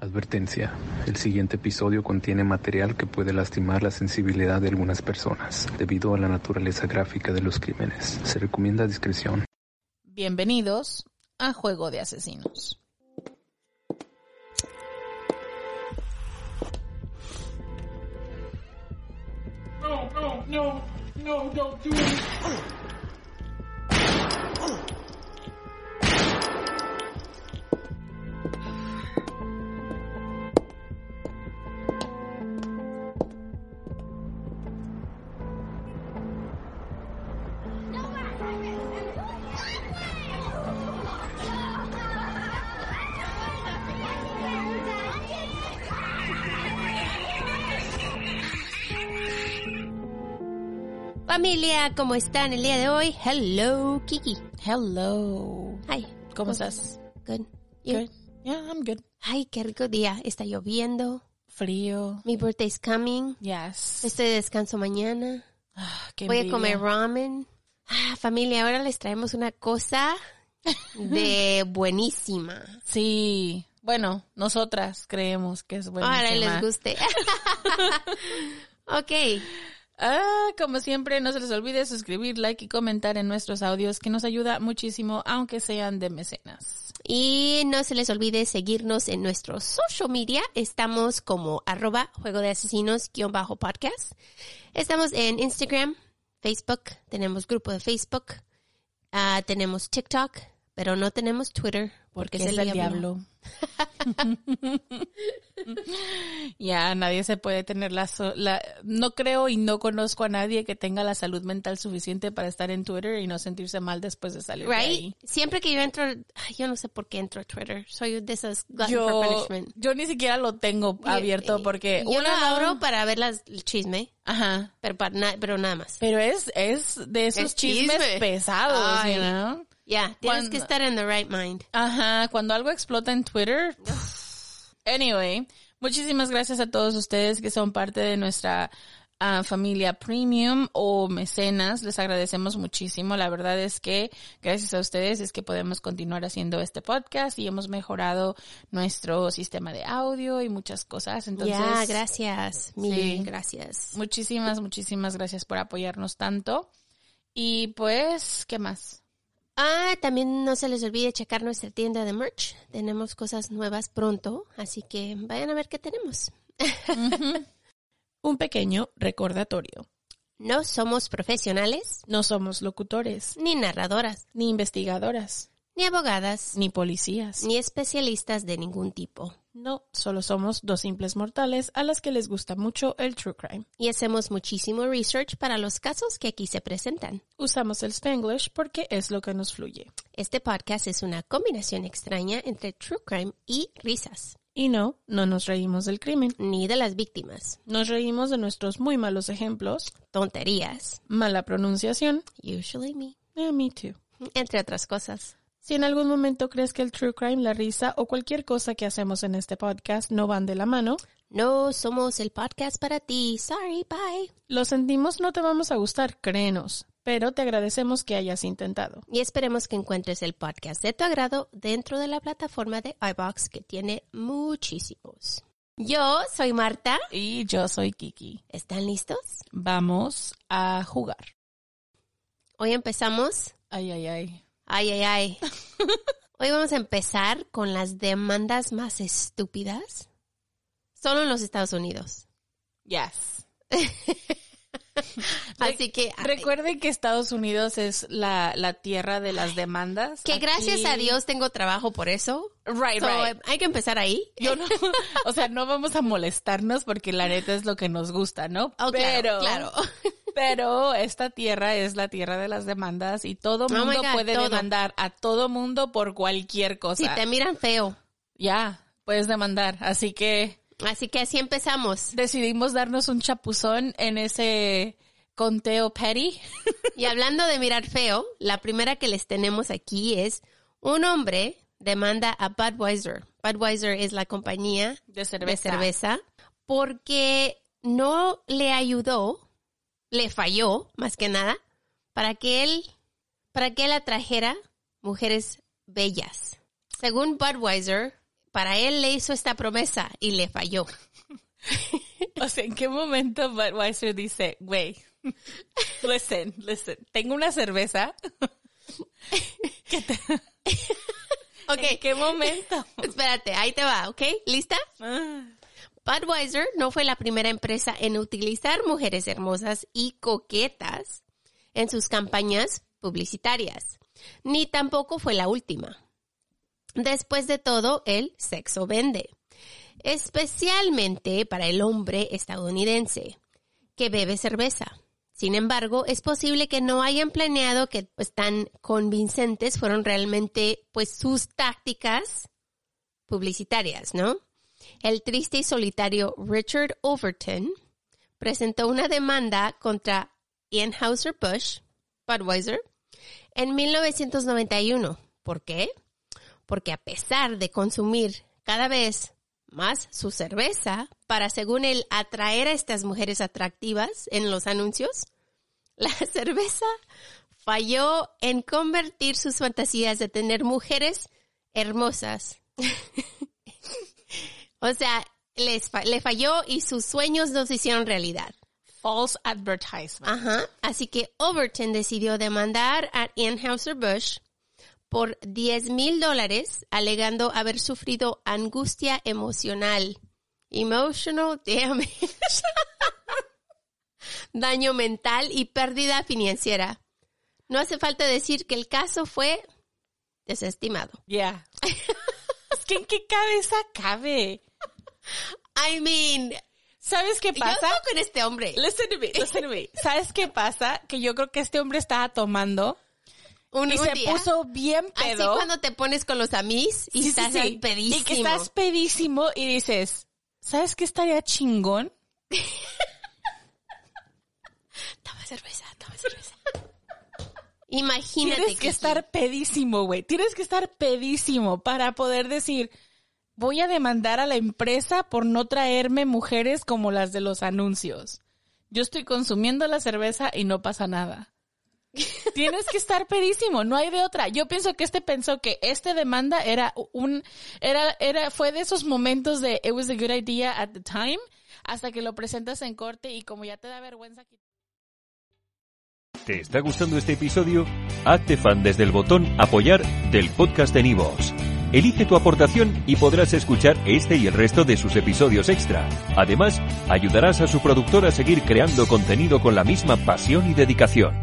Advertencia: el siguiente episodio contiene material que puede lastimar la sensibilidad de algunas personas debido a la naturaleza gráfica de los crímenes. Se recomienda discreción. Bienvenidos a Juego de Asesinos. No, don't do it. Familia, ¿cómo están el día de hoy? Hello, Kiki. Hello. Hi. ¿Cómo estás? Good. You? Good. Yeah, I'm good. Ay, qué rico día. Está lloviendo. Frío. Mi birthday's coming. Yes. Estoy de descanso mañana. Qué Voy a envidia. comer ramen. Familia, ahora les traemos una cosa de buenísima. Sí. Bueno, nosotras creemos que es buenísima. Ahora les guste. Ok. Como siempre, no se les olvide suscribir, like y comentar en nuestros audios, que nos ayuda muchísimo, aunque sean de mecenas. Y no se les olvide seguirnos en nuestro social media. Estamos como @juego de asesinos_podcast. Estamos en Instagram, Facebook, tenemos grupo de Facebook, tenemos TikTok, pero no tenemos Twitter porque es el diablo. Ya, nadie se puede tener no creo y no conozco a nadie que tenga la salud mental suficiente para estar en Twitter y no sentirse mal después de salir de ahí. Siempre que yo entro, yo no sé por qué entro a Twitter. Soy de esas glutton for punishment. Yo ni siquiera lo tengo abierto porque yo lo abro para ver el chisme. Ajá. Pero nada más. Pero es de esos chismes pesados, Ay. you know? Ya, tienes que estar en the right mind. Ajá, cuando algo explota en Twitter. Anyway, muchísimas gracias a todos ustedes que son parte de nuestra familia premium o mecenas. Les agradecemos muchísimo. La verdad es que gracias a ustedes es que podemos continuar haciendo este podcast y hemos mejorado nuestro sistema de audio y muchas cosas. Entonces, gracias. Mil gracias. Muchísimas gracias por apoyarnos tanto. Y pues, ¿qué más? También no se les olvide checar nuestra tienda de merch. Tenemos cosas nuevas pronto, así que vayan a ver qué tenemos. Un pequeño recordatorio. No somos profesionales. No somos locutores. Ni narradoras. Ni investigadoras. Ni abogadas. Ni policías. Ni especialistas de ningún tipo. No, solo somos dos simples mortales a las que les gusta mucho el true crime. Y hacemos muchísimo research para los casos que aquí se presentan. Usamos el Spanglish porque es lo que nos fluye. Este podcast es una combinación extraña entre true crime y risas. Y no nos reímos del crimen. Ni de las víctimas. Nos reímos de nuestros muy malos ejemplos. Tonterías. Mala pronunciación. Usually me. Me too. Entre otras cosas. Si en algún momento crees que el true crime, la risa o cualquier cosa que hacemos en este podcast no van de la mano, no somos el podcast para ti. Sorry, bye. Lo sentimos, no te vamos a gustar, créenos, pero te agradecemos que hayas intentado. Y esperemos que encuentres el podcast de tu agrado dentro de la plataforma de iVoox, que tiene muchísimos. Yo soy Marta. Y yo soy Kiki. ¿Están listos? Vamos a jugar. Hoy empezamos. Ay. Hoy vamos a empezar con las demandas más estúpidas. Solo en los Estados Unidos. Yes. Así que recuerden que Estados Unidos es la tierra de las demandas. Que gracias a Dios tengo trabajo por eso. Right. Hay que empezar ahí. No vamos a molestarnos porque la neta es lo que nos gusta, ¿no? Oh, claro. Pero esta tierra es la tierra de las demandas y todo mundo puede demandar a todo mundo por cualquier cosa. Si te miran feo. Ya, puedes demandar. Así que así empezamos. Decidimos darnos un chapuzón en ese conteo petty. Y hablando de mirar feo, la primera que les tenemos aquí es un hombre demanda a Budweiser. Budweiser es la compañía de cerveza porque no le ayudó, le falló más que nada para que él atrajera mujeres bellas. Según Budweiser, para él le hizo esta promesa y le falló. O sea, ¿en qué momento Budweiser dice, güey, listen, tengo una cerveza? Okay. ¿En qué momento? Espérate, ahí te va, ¿ok? ¿Lista? Budweiser no fue la primera empresa en utilizar mujeres hermosas y coquetas en sus campañas publicitarias, ni tampoco fue la última. Después de todo, el sexo vende, especialmente para el hombre estadounidense que bebe cerveza. Sin embargo, es posible que no hayan planeado que pues, tan convincentes fueron realmente pues sus tácticas publicitarias, ¿no? El triste y solitario Richard Overton presentó una demanda contra Anheuser-Busch, Budweiser, en 1991. ¿Por qué? Porque a pesar de consumir cada vez más su cerveza para, según él, atraer a estas mujeres atractivas en los anuncios, la cerveza falló en convertir sus fantasías de tener mujeres hermosas. O sea, le falló y sus sueños no se hicieron realidad. False advertisement. Ajá. Así que Overton decidió demandar a Anheuser-Busch por $10,000, alegando haber sufrido angustia emocional. Emotional damage. Daño mental y pérdida financiera. No hace falta decir que el caso fue desestimado. Yeah. Es que ¿en qué cabeza cabe? I mean, ¿sabes qué pasa? Yo estoy con este hombre. Listen to me. ¿Sabes qué pasa? Que yo creo que este hombre estaba tomando y se día, puso bien pedo. Así cuando te pones con los amis y estás pedísimo. Y que estás pedísimo y dices, ¿sabes qué estaría chingón? Toma cerveza. Imagínate. Tienes que estar pedísimo, güey. Tienes que estar pedísimo para poder decir, voy a demandar a la empresa por no traerme mujeres como las de los anuncios. Yo estoy consumiendo la cerveza y no pasa nada. Tienes que estar pedísimo, no hay de otra. Yo pienso que pensó que demanda fue de esos momentos de it was a good idea at the time, hasta que lo presentas en corte y como ya te da vergüenza. ¿Te está gustando este episodio? Hazte fan desde el botón Apoyar del podcast de Nivos. Elige tu aportación y podrás escuchar este y el resto de sus episodios extra. Además, ayudarás a su productor a seguir creando contenido con la misma pasión y dedicación.